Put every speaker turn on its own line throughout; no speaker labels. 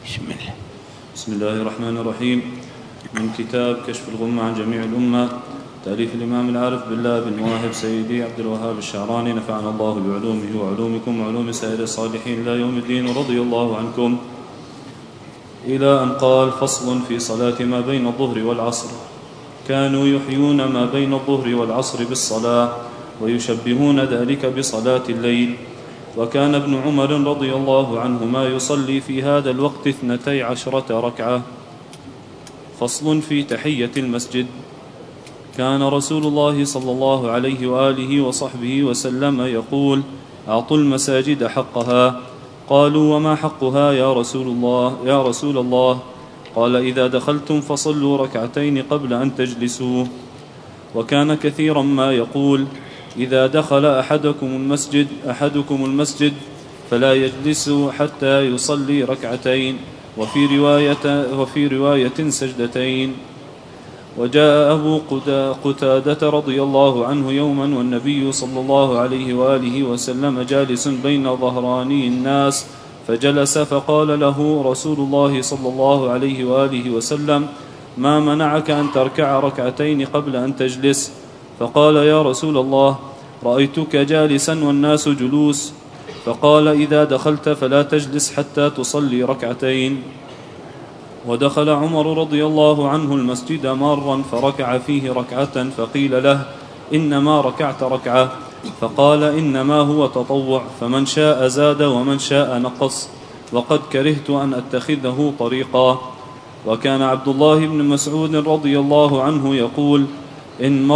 بسم الله.
بسم الله الرحمن الرحيم. من كتاب كشف الغمة عن جميع الأمة، تأليف الإمام العارف بالله بن واهب سيدي عبد الوهاب الشعراني، نفعنا الله بعلومه وعلومكم وعلوم سائر الصالحين إلى يوم الدين، رضي الله عنكم. إلى أن قال: فصل في صلاة ما بين الظهر والعصر. كانوا يحيون ما بين الظهر والعصر بالصلاة، ويشبهون ذلك بصلاة الليل. وكان ابن عمر رضي الله عنهما يصلي في هذا الوقت 12 ركعة. فصل في تحية المسجد. كان رسول الله صلى الله عليه وآله وصحبه وسلم يقول: أعطوا المساجد حقها. قالوا: وما حقها يا رسول الله؟ قال: إذا دخلتم فصلوا ركعتين قبل أن تجلسوا. وكان كثيرا ما يقول: إذا دخل أحدكم المسجد فلا يجلس حتى يصلي ركعتين، وفي رواية سجدتين. وجاء أبو قتادة رضي الله عنه يوما والنبي صلى الله عليه وآله وسلم جالس بين ظهراني الناس، فجلس، فقال له رسول الله صلى الله عليه وآله وسلم: ما منعك أن تركع ركعتين قبل أن تجلس؟ فقال: يا رسول الله، رأيتك جالسا والناس جلوس. فقال: إذا دخلت فلا تجلس حتى تصلي ركعتين. ودخل عمر رضي الله عنه المسجد مارا فركع فيه ركعة، فقيل له: إنما ركعت ركعة. فقال: إنما هو تطوع، فمن شاء زاد ومن شاء نقص، وقد كرهت أن أتخذه طريقا. وكان عبد الله بن مسعود رضي الله عنه يقول: إن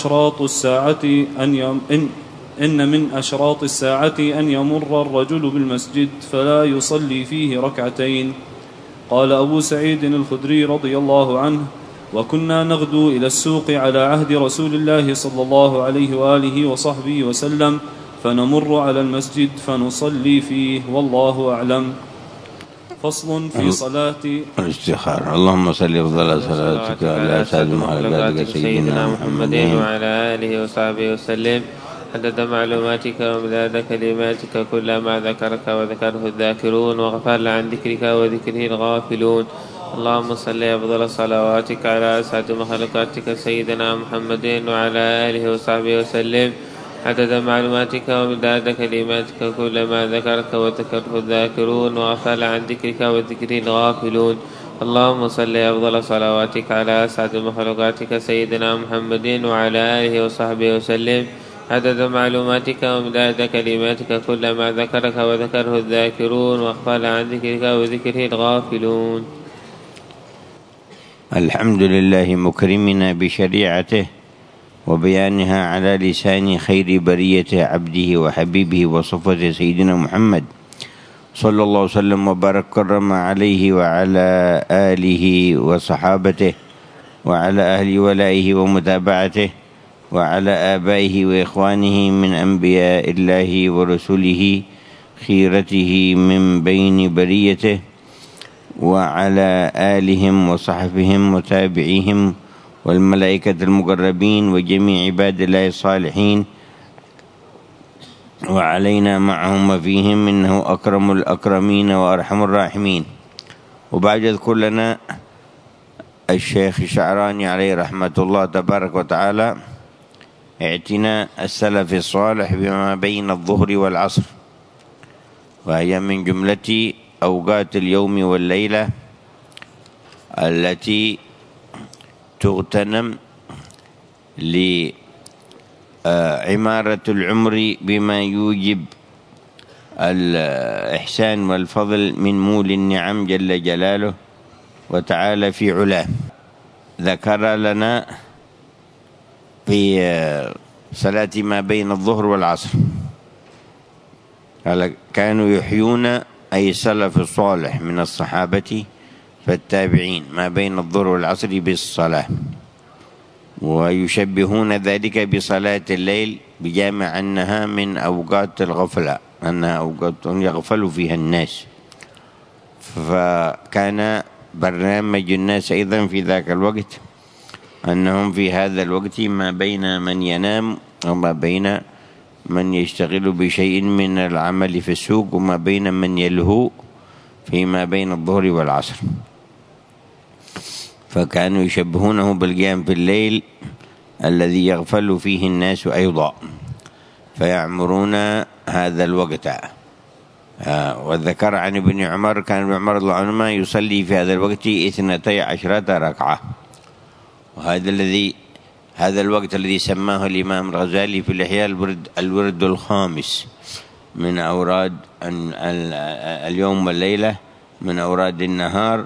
من أشراط الساعة أن يمر الرجل بالمسجد فلا يصلي فيه ركعتين. قال أبو سعيد الخدري رضي الله عنه: وكنا نغدو إلى السوق على عهد رسول الله صلى الله عليه وآله وصحبه وسلم، فنمر على المسجد فنصلي فيه، والله أعلم. فصل في صلاة
الاستخارة. اللهم صل أفضل صلاتك على سيد مخلوقاتك سيدنا محمد
وعلى آله وصحبه وسلم، عدد معلوماتك ومداد كلماتك، كلما ذكرك وذكره الذاكرون وغفل عن ذكرك وذكره الغافلون. اللهم صل أفضل صلواتك على أسعد مخلوقاتك سيدنا محمد وعلى آله وصحبه وسلم، عدد معلوماتك ومداد كلماتك، كلما ذكرك وذكره الذاكرون وغفل عن ذكرك وذكره الغافلون. اللهم صل أفضل صلواتك على أسعد مخلوقاتك سيدنا محمد وعلى آله وصحبه وسلم، عدد معلوماتك ومداد كلماتك، كلما ذكرك وذكره الذاكرون وغفل عن ذكرك وذكره الغافلون.
الحمد لله مكرمنا بشريعته وبيانها على لسان خير برية عبده وحبيبه وصفة سيدنا محمد صلى الله وسلم وبارك كرم عليه وعلى آله وصحابته وعلى أهل ولائه ومتابعته وعلى آبائه وإخوانه من أنبياء الله ورسله خيرته من بين بريته، وعلى آلهم وصحبهم وتابعيهم والملائكة المقربين وجميع عباد الله الصالحين، وعلينا معهم وفيهم، إنه أكرم الأكرمين وأرحم الراحمين. وبعد يذكر لنا الشيخ الشعراني عليه رحمة الله تبارك وتعالى اعتناء السلف الصالح بما بين الظهر والعصر، وهي من جملة أوقات اليوم والليلة التي تغتنم لعمارة العمر بما يوجب الإحسان والفضل من مول النعم جل جلاله وتعالى في علاه. ذكر لنا في صلاة ما بين الظهر والعصر قال: كانوا يحيون، أي السلف الصالح من الصحابة فالتابعين، ما بين الظهر والعصر بالصلاة، ويشبهون ذلك بصلاة الليل بجامع أنها من أوقات الغفلة، أنها أوقات يغفل فيها الناس. فكان برنامج الناس أيضا في ذاك الوقت أنهم في هذا الوقت ما بين من ينام وما بين من يشتغل بشيء من العمل في السوق وما بين من يلهو فيما بين الظهر والعصر، فكانوا يشبهونه بالقيام في الليل الذي يغفل فيه الناس أيضا، فيعمرون هذا الوقت. وذكر عن ابن عمر كان ابن عمر رضي الله عنهما يصلي في هذا الوقت 12 ركعة. هذا الوقت الذي سماه الإمام الغزالي في الإحياء الورد الخامس من أوراد اليوم والليلة، من أوراد النهار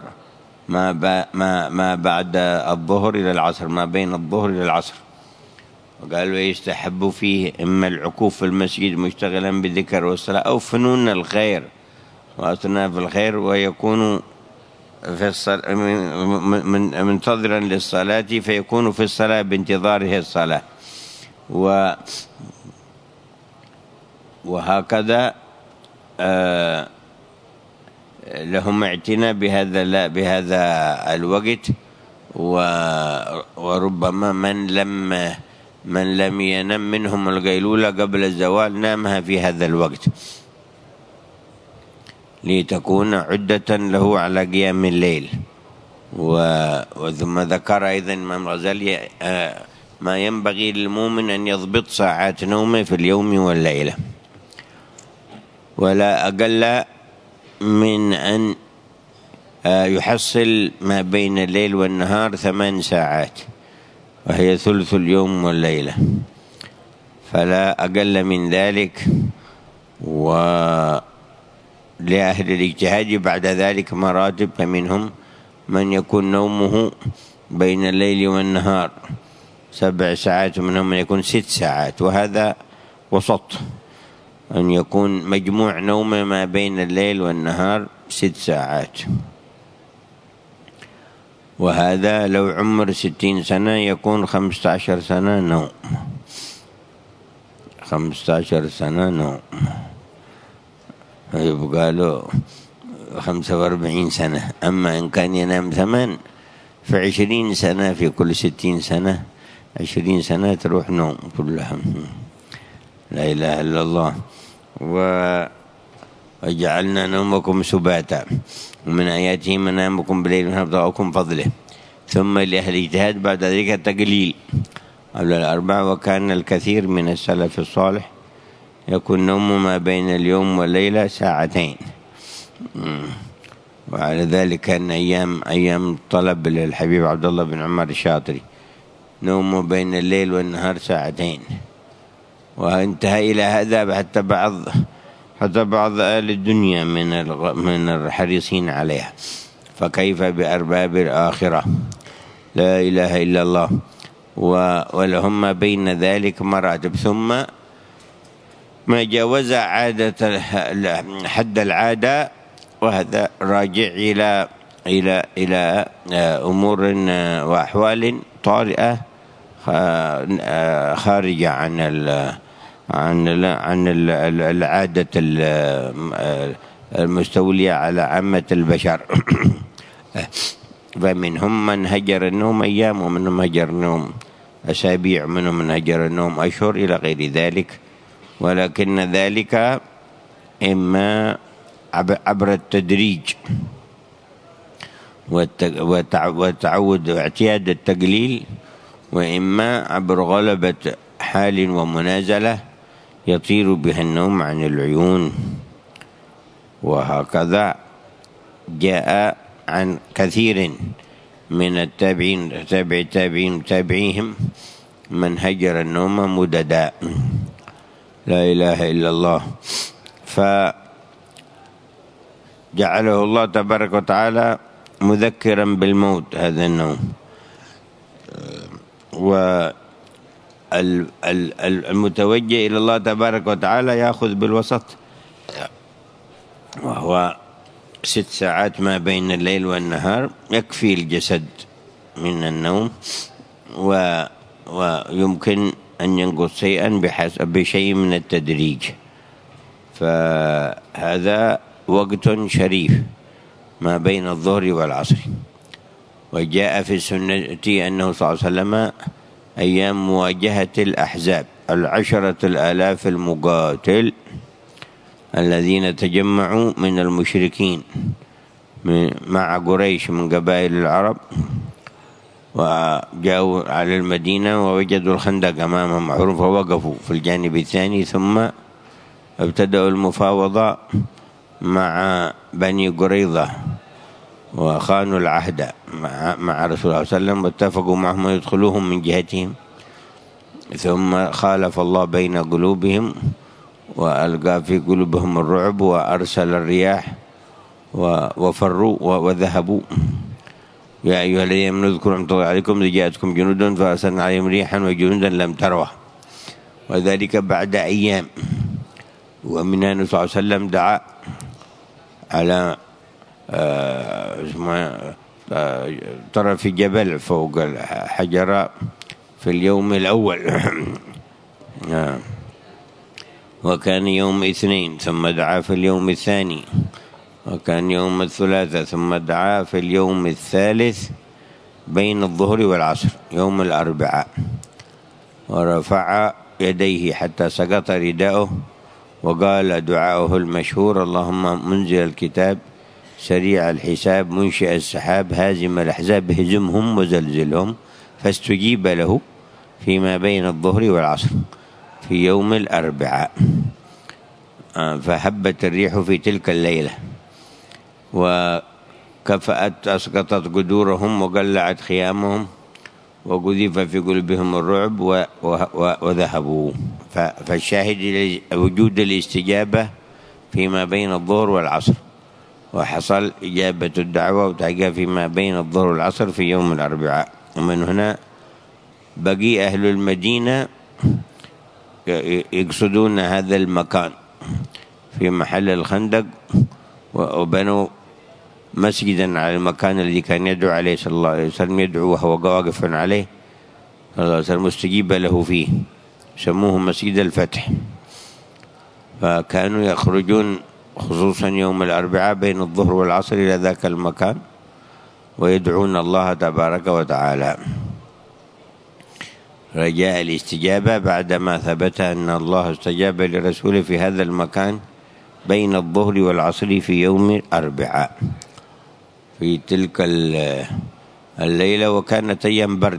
ما بعد الظهر إلى العصر، ما بين الظهر إلى العصر. وقالوا يستحب فيه إما العكوف في المسجد مشتغلا بالذكر والصلاة، أو فنون الخير وأصناف الخير، ويكون في الصلاة منتظرا للصلاة، فيكون في الصلاة بانتظاره الصلاة. وهكذا لهم اعتناء بهذا الوقت. وربما من لم ينم منهم القيلولة قبل الزوال نامها في هذا الوقت لتكون عدة له على قيام الليل. وثم ذكر أيضا الإمام الغزالي ما ينبغي للمؤمن أن يضبط ساعات نومه في اليوم والليلة، ولا أقل من أن يحصل ما بين الليل والنهار 8 ساعات، وهي ثلث اليوم والليلة، فلا أقل من ذلك. ولأهل الاجتهاد بعد ذلك مراتب، فمنهم من يكون نومه بين الليل والنهار 7 ساعات، ومنهم من يكون 6 ساعات، وهذا وسط، أن يكون مجموع نومه ما بين الليل والنهار 6 ساعات. وهذا لو عمر 60 سنة يكون 15 سنة نوم، 15 سنة نوم، يبقى له 45 سنة. أما إن كان ينام 8 ف20 سنة، في كل 60 سنة 20 سنة تروح نوم كلها. لا إله إلا الله. وجعلنا نومكم سباتا ومن آياته منامكم بالليل ونبتغاكم فضله. ثم لأهل الاجتهاد بعد ذلك التقليل قبل الأربع. وكان الكثير من السلف الصالح يكون نوم ما بين اليوم والليلة 2 ساعات. وعلى ذلك كان أيام طلب للحبيب عبد الله بن عمر الشاطري نوم بين الليل والنهار 2 ساعات. وانتهى إلى هذا حتى بعض أهل الدنيا من الحريصين عليها، فكيف بأرباب الآخرة؟ لا إله إلا الله. ولهم ما بين ذلك مراتب، ثم ما جاوز عادة حد العادة، وهذا راجع إلى أمور وأحوال طارئة خارجة عن العادة المستولية على عامة البشر. فمنهم من هجر النوم أيام، ومنهم هجر النوم أسابيع، ومنهم من هجر النوم أشهر إلى غير ذلك. ولكن ذلك إما عبر التدريج وتعود واعتياد التقليل، وإما عبر غلبة حال ومنازلة يطير بها النوم عن العيون. وهكذا جاء عن كثير من التابعين تابعيهم من هجر النوم مددا. لا إله إلا الله. فجعله الله تبارك وتعالى مذكرا بالموت هذا النوم. والمتوجه إلى الله تبارك وتعالى يأخذ بالوسط، وهو 6 ساعات ما بين الليل والنهار يكفي الجسد من النوم، ويمكن أن ينقص شيئا بشيء من التدريج. فهذا وقت شريف ما بين الظهر والعصر. وجاء في السنة أنه صلى الله عليه وسلم أيام مواجهة الأحزاب 10,000 المقاتل الذين تجمعوا من المشركين مع قريش من قبائل العرب، وجاءوا على المدينة ووجدوا الخندق أمامهم محفور فوقفوا في الجانب الثاني، ثم ابتدأوا المفاوضة مع بني قريظة وخانوا العهد مع رسول الله صلى الله عليه وسلم، واتفقوا معهم يدخلوهم من جهتهم، ثم خالف الله بين قلوبهم وألقى في قلوبهم الرعب وأرسل الرياح وفروا وذهبوا. يا أيها الذين آمنوا اذكروا نعمة الله عليكم إذ جاءتكم جنود فأرسلنا عليهم ريحا وجنودا لم تروها، وذلك بعد أيام. ومن النبي صلى الله عليه وسلم دعا على طرف جبل فوق الحجرة في اليوم الأول وكان يوم اثنين، ثم دعا في اليوم الثاني، وكان يوم الثلاثاء، ثم دعا في اليوم الثالث بين الظهر والعصر يوم الأربعاء، ورفع يديه حتى سقط رداؤه، وقال دعاؤه المشهور: اللهم منزل الكتاب سريع الحساب منشئ السحاب هازم الأحزاب اهزمهم وزلزلهم، فاستجيب له فيما بين الظهر والعصر في يوم الأربعاء. فهبت الريح في تلك الليلة وكفأت أسقطت قدورهم وقلعت خيامهم وقذف في قلوبهم الرعب وذهبوا. فالشاهد وجود الاستجابة فيما بين الظهر والعصر، وحصل إجابة الدعوة وتحقيقها فيما بين الظهر والعصر في يوم الأربعاء. ومن هنا بقي أهل المدينة يقصدون هذا المكان في محل الخندق، وبنوا مسجدا على المكان الذي كان يدعو عليه صلى الله عليه وسلم، يدعو وهو واقف عليه صلى الله عليه وسلم مستجيب له فيه، سموه مسجد الفتح. فكانوا يخرجون خصوصا يوم الأربعاء بين الظهر والعصر إلى ذاك المكان ويدعون الله تبارك وتعالى رجاء الاستجابة بعدما ثبت أن الله استجاب لرسوله في هذا المكان بين الظهر والعصر في يوم الأربعاء في تلك الليلة. وكانت أيام برد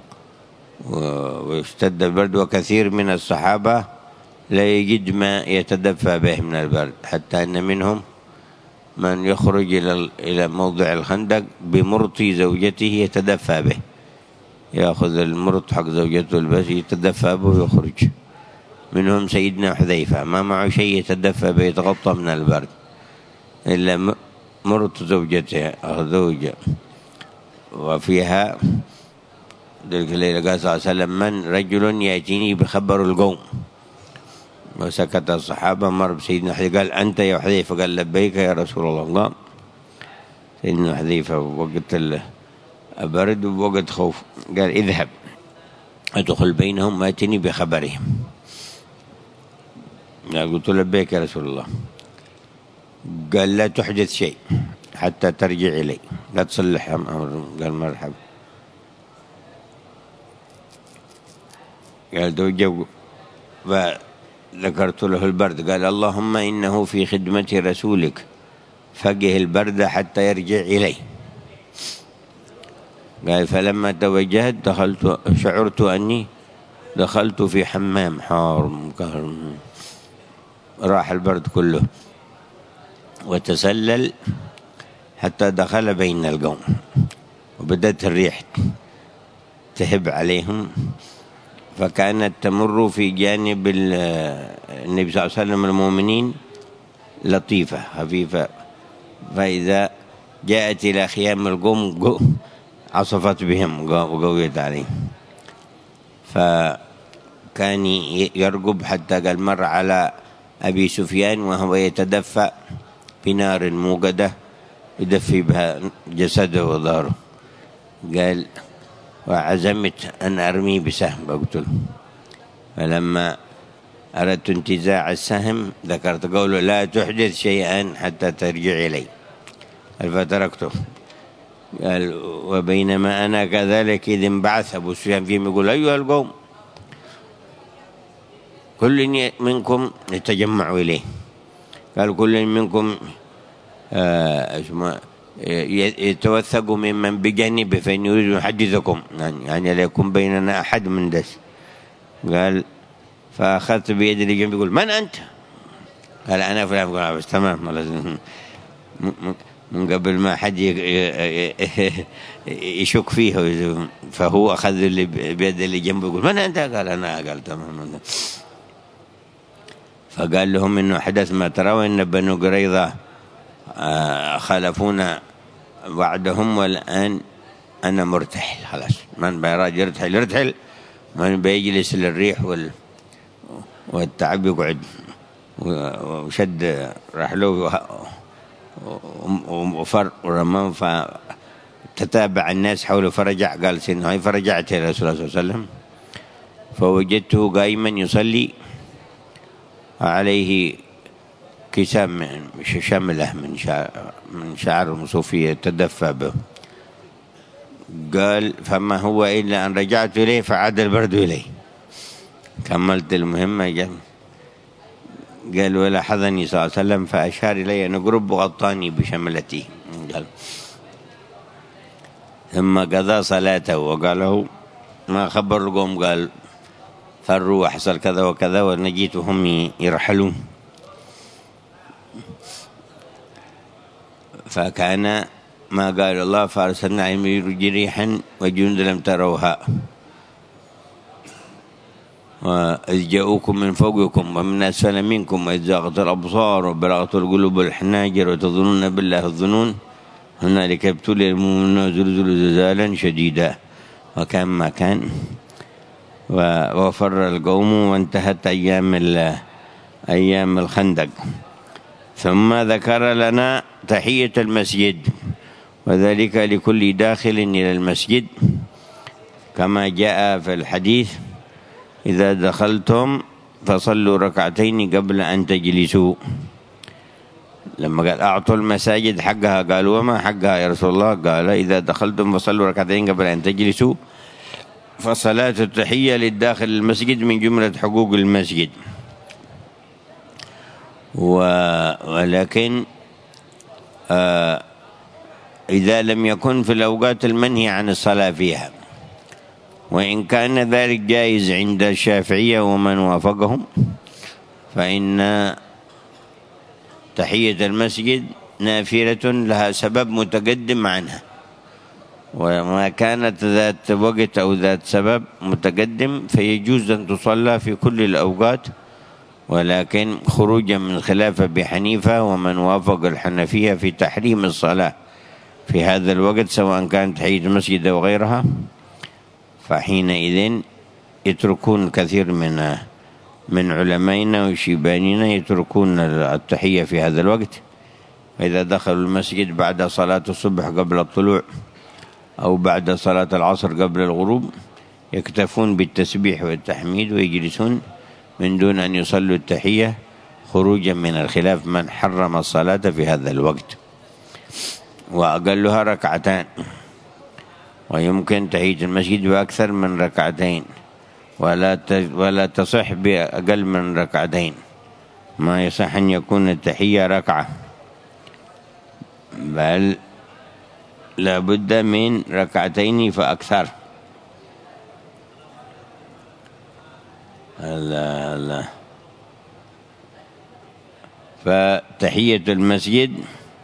واشتد البرد، وكثير من الصحابة لا يجد ما يتدفى به من البرد، حتى أن منهم من يخرج إلى موضع الخندق بمرط زوجته يتدفى به، يأخذ المرط حق زوجته البس يتدفى به ويخرج. منهم سيدنا حذيفة ما معه شيء يتدفى به يتغطى من البرد إلا مرط زوجته أو زوجة. وفيها ذلك الليلة قال صلى الله عليه وسلم: من رجل يأتيني بخبر القوم. وسكت الصحابة. مر بسيدنا حذيفة قال: أنت يا حذيفة؟ قال: لبيك يا رسول الله. قال سيدنا حذيفة وقت البرد ووقت خوف، قال: اذهب ادخل بينهم واتني بخبرهم. قلت: لبيك يا رسول الله. قال: لا تحدث شيء حتى ترجع إلي، لا تصلح أمر. قال: مرحبا. قال: توجه. فذكرت له البرد. قال: اللهم إنه في خدمة رسولك فقه البرد حتى يرجع إلي. قال: فلما توجهت شعرت أني دخلت في حمام حار مكهر، راح البرد كله وتسلل حتى دخل بين القوم، وبدأت الريح تهب عليهم، فكانت تمر في جانب النبي صلى الله عليه وسلم المؤمنين لطيفة خفيفة، فإذا جاءت إلى خيام القوم عصفت بهم وقويت عليهم. فكان يرقب حتى قال مر على أبي سفيان وهو يتدفى بنار موقدة يدفي بها جسده وظهره. قال: وعزمت أن أرمي بسهم بقتله. فلما أردت انتزاع السهم ذكرت قوله: لا تحدث شيئا حتى ترجع إلي. فتركته. قال: وبينما أنا كذلك إذ انبعث أبو سفيان فيهم يقول: أيها القوم كل منكم يتجمع إليه. قال: كل منكم يتوثق ممن بجانبه فإن يريد يحدثكم، يعني لا يكون بيننا أحد من دس. قال فأخذت بيد اللي جنبي يقول من أنت؟ قال أنا فلان. قال بس تمام، من قبل ما حد يشك فيه، فهو أخذ اللي بيد اللي جنبه يقول من أنت؟ قال أنا. قال تمام. فقال لهم إنه حدث ما تروا إن بنو قريظة خالفونا وعدهم، والآن أنا مرتحل خلاص، من بيراج يرتحل، من بيجلس للريح والتعب يقعد. وشد رحله وفر ورمام، فتتابع الناس حوله فرجع. قال سيدنا هاي فرجعت إلى رسول الله صلى الله عليه وسلم فوجدته قائما يصلي عليه كسام شمله من شعر صوفي يتدفى به. قال فما هو إلا أن رجعت إليه فعاد البرد إليه. كملت المهمة. قال ولاحظني صلى الله عليه وسلم فأشار إلي أن أقرب وغطاني بشملته. قال ثم قضى صلاته وقال له ما خبر القوم؟ قال فروا وحصل كذا وكذا ونجيت وهم يرحلون. فكان ما قال الله فارسلنا عليهم ريحا وجند لم تروها وإذ جاءوكم من فوقكم ومن أسفل منكم وإذ زاغت الأبصار وبلغت القلوب الحناجر وتظنون بالله الظنون هنالك ابتلي المؤمنون وزلزلوا زلزالا شديدا وكان ما كان. وفر القوم وانتهت أيام الخندق. ثم ذكر لنا تحية المسجد، وذلك لكل داخل إلى المسجد كما جاء في الحديث إذا دخلتم فصلوا ركعتين قبل أن تجلسوا. لما قال أعطوا المساجد حقها، قالوا وما حقها يا رسول الله؟ قال إذا دخلتم فصلوا ركعتين قبل أن تجلسوا. فصلاة التحية للداخل المسجد من جملة حقوق المسجد، ولكن إذا لم يكن في الأوقات المنهي عن الصلاة فيها، وإن كان ذلك جائز عند الشافعية ومن وافقهم، فإن تحية المسجد نافلة لها سبب متقدم عنها، وما كانت ذات وقت أو ذات سبب متقدم فيجوز أن تصلى في كل الأوقات، ولكن خروجا من خلاف أبي حنيفة ومن وافق الحنفية في تحريم الصلاة في هذا الوقت سواء كانت تحية المسجد أو غيرها، فحينئذ يتركون كثير من علمائنا وشيباننا يتركون التحية في هذا الوقت. فإذا دخلوا المسجد بعد صلاة الصبح قبل الطلوع أو بعد صلاة العصر قبل الغروب يكتفون بالتسبيح والتحميد ويجلسون من دون أن يصلوا التحية، خروجا من الخلاف من حرم الصلاة في هذا الوقت. وأقلها ركعتان، ويمكن تحية المسجد بأكثر من ركعتين، ولا تصح بأقل من ركعتين. ما يصح أن يكون التحية ركعة، بل لابد من ركعتين فأكثر. لا. فتحية المسجد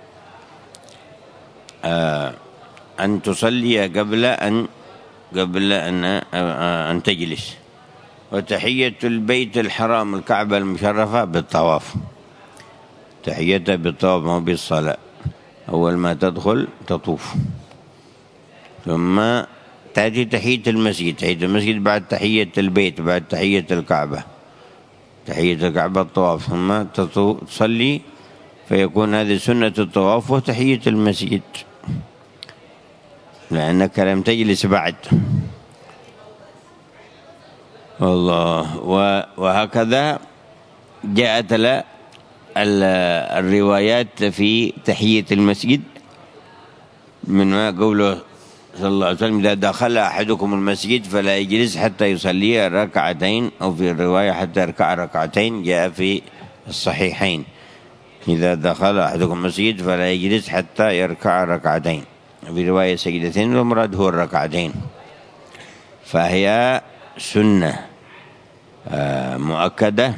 أن تصلي قبل أن تجلس. وتحية البيت الحرام الكعبة المشرفة بالطواف، تحيتها بالطواف ما بالصلاة. أول ما تدخل تطوف، ثم تأتي تحية المسجد بعد تحية البيت، بعد تحية الكعبة. تحية الكعبة الطواف، ثم تصلي، فيكون هذه سنة الطواف وتحية المسجد، لأنك لم تجلس بعد. الله. وهكذا جاءت الروايات في تحية المسجد من ما قوله صلى الله عليه وسلم إذا دخل أحدكم المسجد فلا يجلس حتى يصلي ركعتين، أو في الرواية حتى يركع ركعتين، جاء في الصحيحين. إذا دخل أحدكم المسجد فلا يجلس حتى يركع ركعتين، في رواية سجدتين، والمراد هو الركعتين، فهي سنة مؤكدة،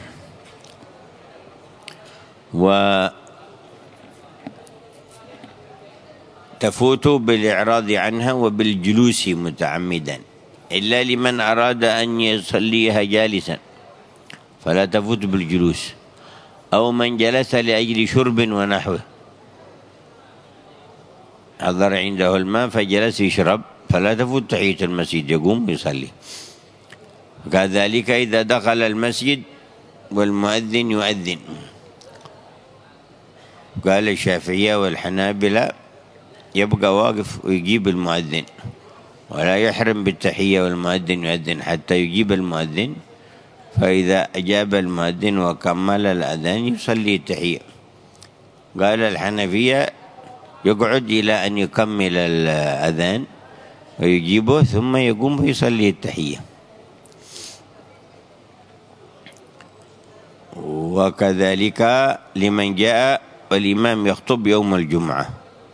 وتفوت بالإعراض عنها وبالجلوس متعمدا، إلا لمن أراد أن يصليها جالسا فلا تفوت بالجلوس، أو من جلس لأجل شرب ونحوه، حضر عنده الماء فجلس يشرب فلا تفوت تحية المسجد، يقوم ويصلي. كذلك إذا دخل المسجد والمؤذن يؤذن، قال الشافعية والحنابلة يبقى واقف ويجيب المؤذن، ولا يحرم بالتحية والمؤذن يؤذن حتى يجيب المؤذن، فإذا أجاب المؤذن وكمل الأذان يصلي التحية. قال الحنفية يقعد إلى أن يكمل الأذان ويجيبه ثم يقوم ويصلي التحية. وكذلك لمن جاء والإمام يخطب يوم الجمعة،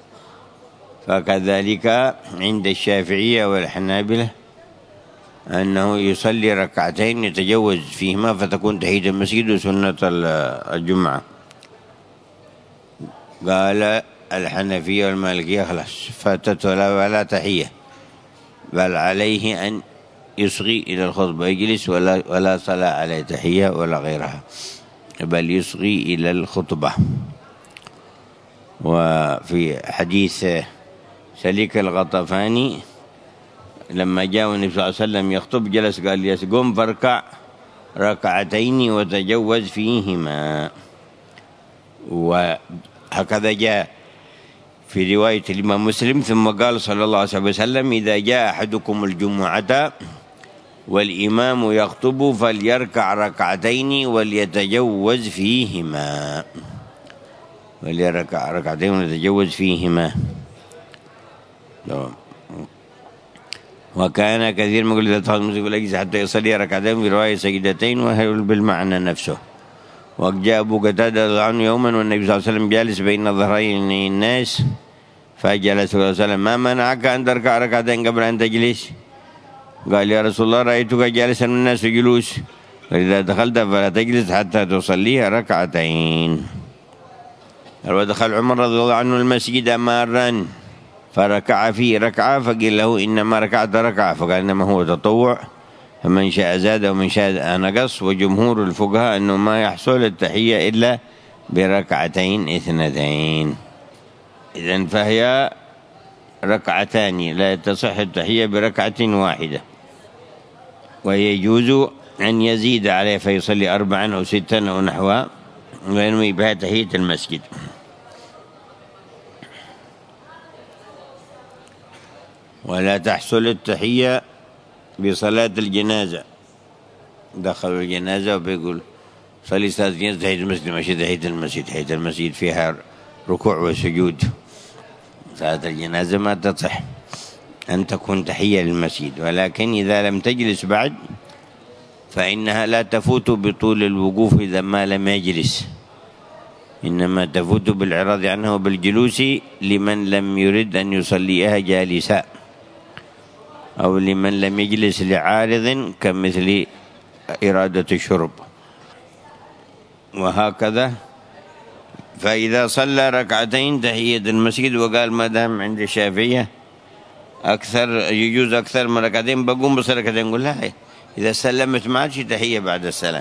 فكذلك عند الشافعية والحنابلة أنه يصلي ركعتين يتجوز فيهما فتكون تحية المسجد وسنة الجمعة. قال الحنفية والمالكية خلاص فاتت ولا تحية، بل عليه أن يصغي إلى الخطبة، يجلس ولا صلاة عليه تحية ولا غيرها، بل يصغي إلى الخطبة. وفي حديث سليك الغطفاني لما جاء النبي صلى الله عليه وسلم يخطب جلس قال يسقم فاركع ركعتين وتجوز فيهما. وهكذا جاء في رواية الإمام مسلم ثم قال صلى الله عليه وسلم إذا جاء أحدكم الجمعة والإمام يخطب فليركع ركعتين وليتجوز فيهما، وليركع ركعتين وليتجوز فيهما. وكان كثير من يقول إذا دخل المسجد فليجلس حتى يصلي ركعتين، في رواية سجدتين، وهي بالمعنى نفسه. وجاء أبو قتادة رضي الله عنه يوما والنبي صلى الله عليه وسلم جالس بين ظهرين الناس فجلس صلى الله عليه وسلم ما منعك أن تركع ركعتين قبل أن تجلس؟ قال يا رسول الله رأيتك جالسا والناس جلوس، فإذا دخلت فلا تجلس حتى تصليها ركعتين. ودخل عمر رضي الله عنه المسجد مارا فركع فيه ركعة فقيل له إنما ركعت ركعة، فقال إنما هو تطوع فمن شاء زاد ومن شاء نقص. وجمهور الفقهاء أنه ما يحصل التحية إلا بركعتين اثنتين، إذن فهي ركعتان لا تصح التحية بركعة واحدة، ويجوز أن يزيد عليه فيصلي 4 أو 6 أو نحوها وينوي بها تحية المسجد. ولا تحصل التحية بصلاة الجنازة، دخلوا الجنازة وبيقول صلي صلاة الجنازة تحية المسجد، ماشي تحية المسجد، تحية المسجد فيها ركوع وسجود، صلاة الجنازة ما تصح أن تكون تحية للمسجد. ولكن إذا لم تجلس بعد فإنها لا تفوت بطول الوقوف إذا ما لم يجلس، إنما تفوت بالإعراض عنه وبالجلوس لمن لم يرد أن يصليها جالسا، أو لمن لم يجلس لعارض كمثل إرادة الشرب. وهكذا فإذا صلى ركعتين تحية المسجد، وقال ما دام عند الشافعية أكثر يجوز أكثر من ركعتين بقوم بصلي ركعتين، نقول لا، إذا سلمت ما عادش تحية بعد السلام.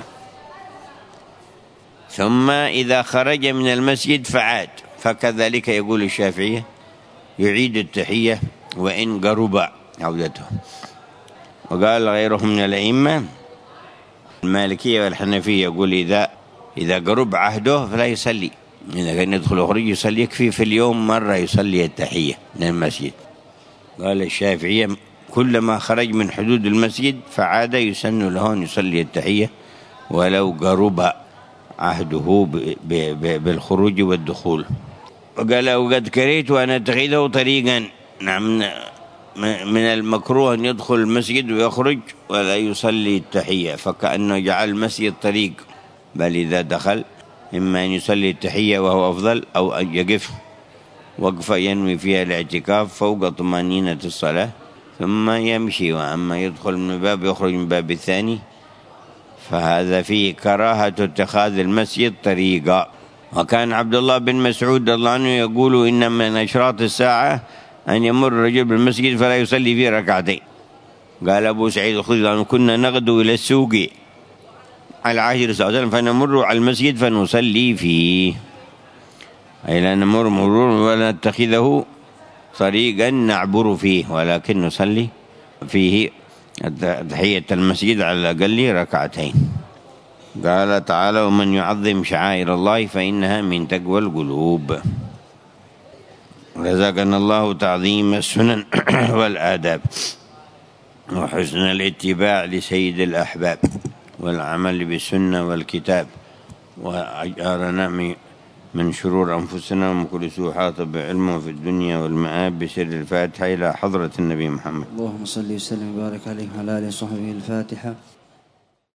ثم إذا خرج من المسجد فعاد، فكذلك يقول الشافعية يعيد التحية وإن قرب عودته. وقال غيرهم من الأئمة المالكية والحنفية يقول إذا قرب عهده فلا يصلي، إذا كان يدخل ويخرج يصلي، يكفي في اليوم مرة يصلي التحية من المسجد. قال الشافعية كلما خرج من حدود المسجد فعاد يسن له أن يصلي التحية ولو قرب عهده بالخروج والدخول. وقال وقد كرهت أن أتخذه طريقا، نعم من المكروه أن يدخل المسجد ويخرج ولا يصلي التحية، فكأنه جعل المسجد طريق، بل إذا دخل إما أن يصلي التحية وهو أفضل، أو أن يقف وقفة ينوي فيها الاعتكاف فوق طمأنينة الصلاة ثم يمشي. وأما يدخل من باب يخرج من باب الثاني فهذا فيه كراهة اتخاذ المسجد طريقا. وكان عبد الله بن مسعود رضي الله عنه يقول إن من أشراط الساعة أن يمر الرجل بالمسجد فلا يصلي فيه ركعتين. قال أبو سعيد الخدري كنا نغدو إلى السوق على عهد رسول الله فنمر على المسجد فنصلي فيه، أي لا نمر مرور ولا نتخذه طريقا نعبر فيه، ولكن نصلي فيه تحية المسجد على الأقل ركعتين. قال تعالى ومن يعظم شعائر الله فإنها من تقوى القلوب. رزقنا الله تعظيم السنن والآداب وحسن الاتباع لسيد الأحباب والعمل بالسنة والكتاب، وأجارنا من شرور أنفسنا ومن كل سوء حاطب بعلمه في الدنيا والمآب بسر الفاتحة إلى حضرة النبي محمد.
اللهم صل وسلم وبارك عليه وعلى آله وصحبه. الفاتحة.